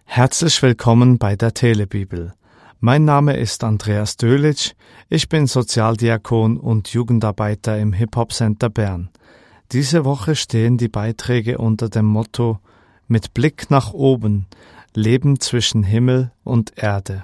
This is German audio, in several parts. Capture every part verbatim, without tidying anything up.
Herzlich willkommen bei der Telebibel. Mein Name ist Andreas Dölitsch, ich bin Sozialdiakon und Jugendarbeiter im Hip-Hop-Center Bern. Diese Woche stehen die Beiträge unter dem Motto »Mit Blick nach oben, Leben zwischen Himmel und Erde«.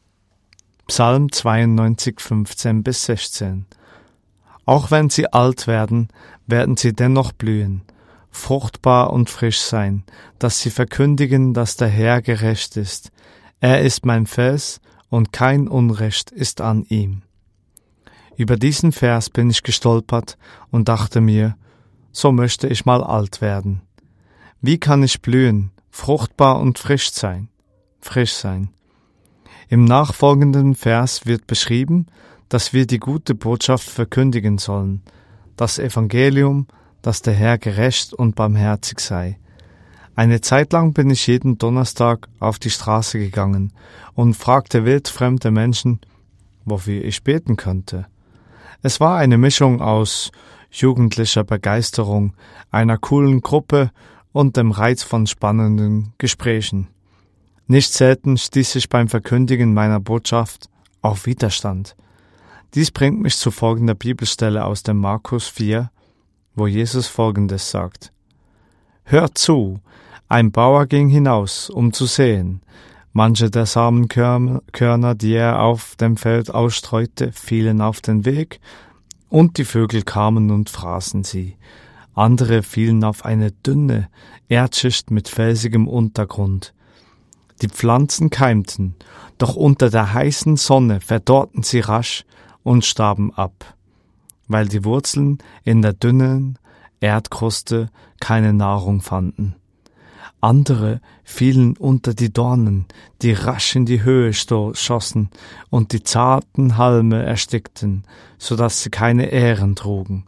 Psalm zweiundneunzig, fünfzehn bis sechzehn. Auch wenn sie alt werden, werden sie dennoch blühen, fruchtbar und frisch sein, dass sie verkündigen, dass der Herr gerecht ist. Er ist mein Fels, und kein Unrecht ist an ihm. Über diesen Vers bin ich gestolpert und dachte mir, so möchte ich mal alt werden. Wie kann ich blühen, fruchtbar und frisch sein? Frisch sein. Im nachfolgenden Vers wird beschrieben, dass wir die gute Botschaft verkündigen sollen, das Evangelium, dass der Herr gerecht und barmherzig sei. Eine Zeit lang bin ich jeden Donnerstag auf die Straße gegangen und fragte wildfremde Menschen, wofür ich beten könnte. Es war eine Mischung aus jugendlicher Begeisterung, einer coolen Gruppe und dem Reiz von spannenden Gesprächen. Nicht selten stieß ich beim Verkündigen meiner Botschaft auf Widerstand. Dies bringt mich zu folgender Bibelstelle aus dem Markus vier, wo Jesus Folgendes sagt: Hört zu, ein Bauer ging hinaus, um zu säen. Manche der Samenkörner, die er auf dem Feld ausstreute, fielen auf den Weg, und die Vögel kamen und fraßen sie. Andere fielen auf eine dünne Erdschicht mit felsigem Untergrund. Die Pflanzen keimten, doch unter der heißen Sonne verdorrten sie rasch und starben ab, weil die Wurzeln in der dünnen Erdkruste keine Nahrung fanden. Andere fielen unter die Dornen, die rasch in die Höhe schossen und die zarten Halme erstickten, so dass sie keine Ähren trugen.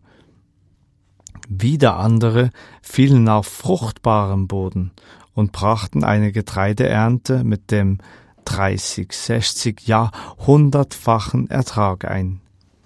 Wieder andere fielen auf fruchtbarem Boden und brachten eine Getreideernte mit dem dreißig, sechzig, ja hundertfachen Ertrag ein.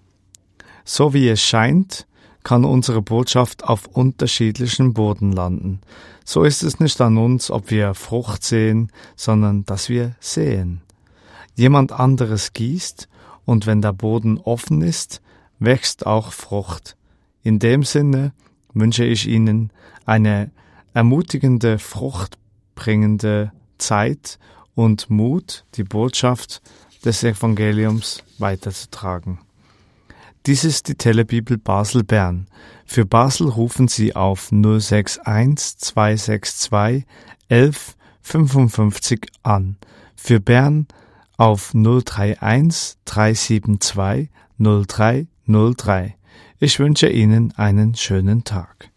So wie es scheint, kann unsere Botschaft auf unterschiedlichen Boden landen. So ist es nicht an uns, ob wir Frucht sehen, sondern dass wir säen. Jemand anderes gießt, und wenn der Boden offen ist, wächst auch Frucht. In dem Sinne wünsche ich Ihnen eine ermutigende, fruchtbringende Zeit und Mut, die Botschaft des Evangeliums weiterzutragen. Dies ist die Telebibel Basel-Bern. Für Basel rufen Sie auf null sechs eins, zwei sechs zwei, elf fünfundfünfzig an. Für Bern auf null drei eins, drei sieben zwei, null drei null drei. Ich wünsche Ihnen einen schönen Tag.